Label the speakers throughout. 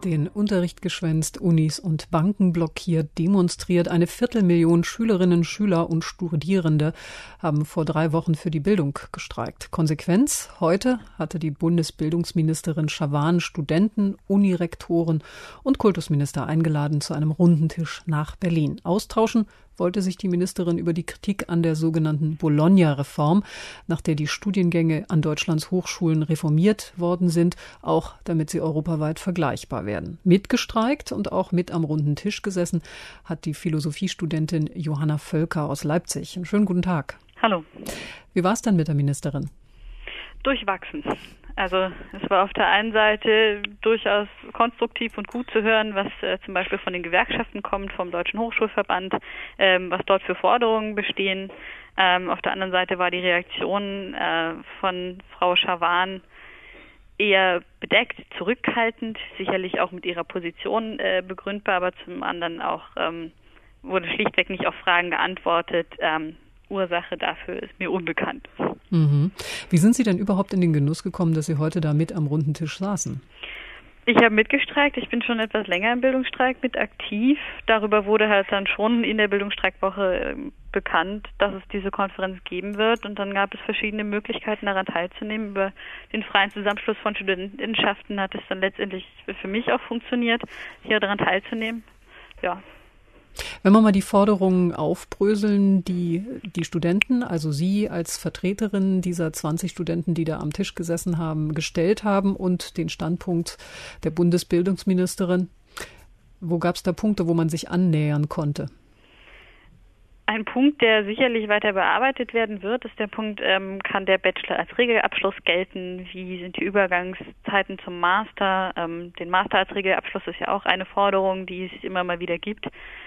Speaker 1: Den Unterricht geschwänzt, Unis und Banken blockiert, demonstriert. 250.000 Schülerinnen, Schüler und Studierende haben vor 3 Wochen für die Bildung gestreikt. Konsequenz: Heute hatte die Bundesbildungsministerin Schavan Studenten, Unirektoren und Kultusminister eingeladen zu einem runden Tisch nach Berlin. Austauschen wollte sich die Ministerin über die Kritik an der sogenannten Bologna-Reform, nach der die Studiengänge an Deutschlands Hochschulen reformiert worden sind, auch damit sie europaweit vergleichbar werden. Mitgestreikt und auch mit am runden Tisch gesessen hat die Philosophiestudentin Johanna Völker aus Leipzig. Einen schönen guten Tag.
Speaker 2: Hallo.
Speaker 1: Wie war es denn mit der Ministerin?
Speaker 2: Durchwachsen. Also es war auf der einen Seite durchaus konstruktiv und gut zu hören, was zum Beispiel von den Gewerkschaften kommt, vom Deutschen Hochschulverband, was dort für Forderungen bestehen. Auf der anderen Seite war die Reaktion von Frau Schavan eher bedeckt, zurückhaltend, sicherlich auch mit ihrer Position begründbar, aber zum anderen auch wurde schlichtweg nicht auf Fragen geantwortet. Ursache dafür ist mir unbekannt.
Speaker 1: Mhm. Wie sind Sie denn überhaupt in den Genuss gekommen, dass Sie heute da mit am runden Tisch saßen?
Speaker 2: Ich habe mitgestreikt. Ich bin schon etwas länger im Bildungsstreik mit aktiv. Darüber wurde halt dann schon in der Bildungsstreikwoche bekannt, dass es diese Konferenz geben wird. Und dann gab es verschiedene Möglichkeiten, daran teilzunehmen. Über den freien Zusammenschluss von Studentenschaften hat es dann letztendlich für mich auch funktioniert, hier daran teilzunehmen. Ja.
Speaker 1: Wenn wir mal die Forderungen aufbröseln, die Studenten, also Sie als Vertreterin dieser 20 Studenten, die da am Tisch gesessen haben, gestellt haben und den Standpunkt der Bundesbildungsministerin, wo gab es da Punkte, wo man sich annähern konnte?
Speaker 2: Ein Punkt, der sicherlich weiter bearbeitet werden wird, ist der Punkt, kann der Bachelor als Regelabschluss gelten? Wie sind die Übergangszeiten zum Master? Den Master als Regelabschluss ist ja auch eine Forderung, die es immer mal wieder gibt.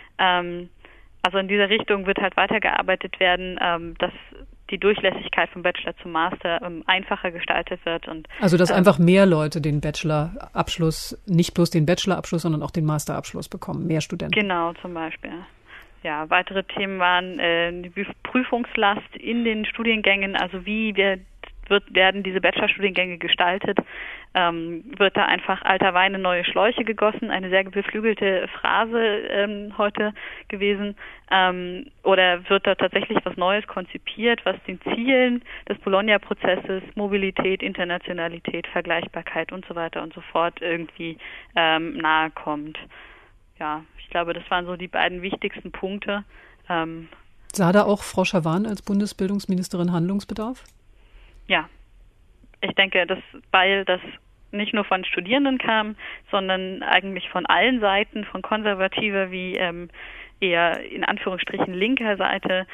Speaker 2: Also in dieser Richtung wird halt weitergearbeitet werden, dass die Durchlässigkeit vom Bachelor zum Master einfacher gestaltet wird. Und
Speaker 1: also dass einfach mehr Leute den Bachelorabschluss, nicht bloß den Bachelorabschluss, sondern auch den Masterabschluss bekommen, mehr Studenten.
Speaker 2: Genau, zum Beispiel. Ja, weitere Themen waren die Prüfungslast in den Studiengängen, also wie werden diese Bachelorstudiengänge gestaltet? Wird da einfach alter Wein in neue Schläuche gegossen? Eine sehr beflügelte Phrase heute gewesen. Oder wird da tatsächlich was Neues konzipiert, was den Zielen des Bologna-Prozesses, Mobilität, Internationalität, Vergleichbarkeit und so weiter und so fort irgendwie nahe kommt? Ja, ich glaube, das waren so die beiden wichtigsten Punkte.
Speaker 1: Sah da auch Frau Schavan als Bundesbildungsministerin Handlungsbedarf? Ja.
Speaker 2: Ich denke, weil das nicht nur von Studierenden kam, sondern eigentlich von allen Seiten, von konservativer wie eher in Anführungsstrichen linker Seite,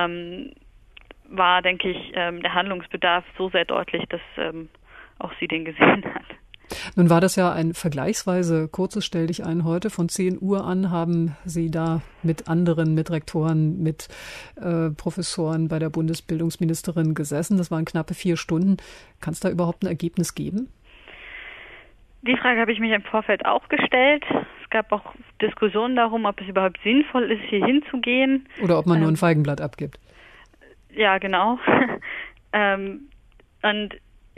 Speaker 2: war, denke ich, der Handlungsbedarf so sehr deutlich, dass auch sie den gesehen hat.
Speaker 1: Nun war das ja ein vergleichsweise kurzes Stelldichein heute. Von 10 Uhr an haben Sie da mit anderen, mit Rektoren, mit Professoren bei der Bundesbildungsministerin gesessen. Das waren knappe 4 Stunden. Kann es da überhaupt ein Ergebnis geben?
Speaker 2: Die Frage habe ich mich im Vorfeld auch gestellt. Es gab auch Diskussionen darum, ob es überhaupt sinnvoll ist, hier hinzugehen.
Speaker 1: Oder ob man nur ein Feigenblatt abgibt.
Speaker 2: Ja, genau. Und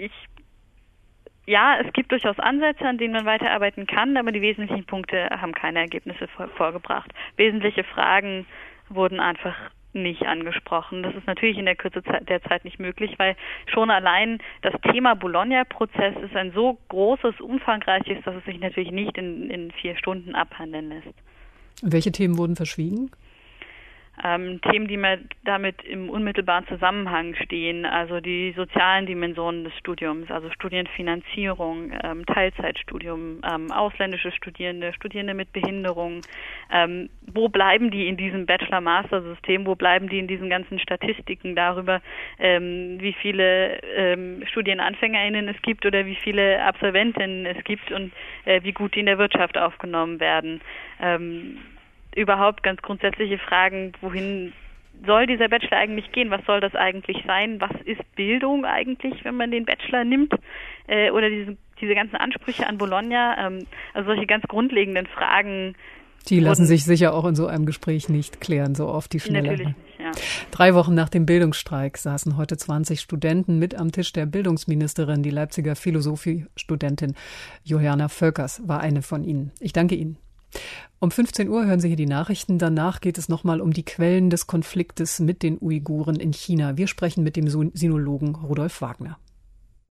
Speaker 2: ja, es gibt durchaus Ansätze, an denen man weiterarbeiten kann, aber die wesentlichen Punkte haben keine Ergebnisse vorgebracht. Wesentliche Fragen wurden einfach nicht angesprochen. Das ist natürlich in der Kürze der Zeit nicht möglich, weil schon allein das Thema Bologna-Prozess ist ein so großes, umfangreiches, dass es sich natürlich nicht in 4 Stunden abhandeln lässt.
Speaker 1: Welche Themen wurden verschwiegen?
Speaker 2: Themen, die mir damit im unmittelbaren Zusammenhang stehen, also die sozialen Dimensionen des Studiums, also Studienfinanzierung, Teilzeitstudium, ausländische Studierende, Studierende mit Behinderung. Wo bleiben die in diesem Bachelor-Master-System? Wo bleiben die in diesen ganzen Statistiken darüber, wie viele StudienanfängerInnen es gibt oder wie viele Absolventinnen es gibt und wie gut die in der Wirtschaft aufgenommen werden? Überhaupt ganz grundsätzliche Fragen, wohin soll dieser Bachelor eigentlich gehen? Was soll das eigentlich sein? Was ist Bildung eigentlich, wenn man den Bachelor nimmt? Oder diese ganzen Ansprüche an Bologna? Also solche ganz grundlegenden Fragen.
Speaker 1: Die lassen sich sicher auch in so einem Gespräch nicht klären, so auf die Schnelle.
Speaker 2: Natürlich nicht, ja.
Speaker 1: 3 Wochen nach dem Bildungsstreik saßen heute 20 Studenten mit am Tisch der Bildungsministerin. Die Leipziger Philosophiestudentin Juliana Völkers war eine von ihnen. Ich danke Ihnen. Um 15 Uhr hören Sie hier die Nachrichten. Danach geht es nochmal um die Quellen des Konfliktes mit den Uiguren in China. Wir sprechen mit dem Sinologen Rudolf Wagner.